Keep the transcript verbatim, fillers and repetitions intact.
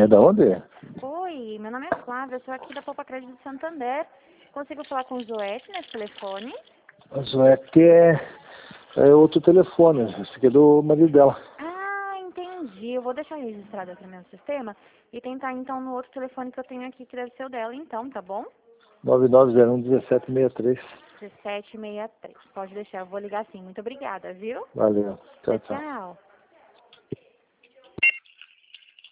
É da onde? Oi, meu nome é Flávia, eu sou aqui da Poupa Crédito de Santander. Consigo falar com o Zoete nesse telefone? Mas é que é, é outro telefone. Esse aqui é do marido dela. Ah, entendi. Eu vou deixar registrado aqui no meu sistema e tentar então no outro telefone que eu tenho aqui, que deve ser o dela então, tá bom? nove nove zero um um sete seis três. dezessete sessenta e três. Pode deixar, eu vou ligar sim. Muito obrigada, viu? Valeu. Tchau, Tchau, tchau. tchau.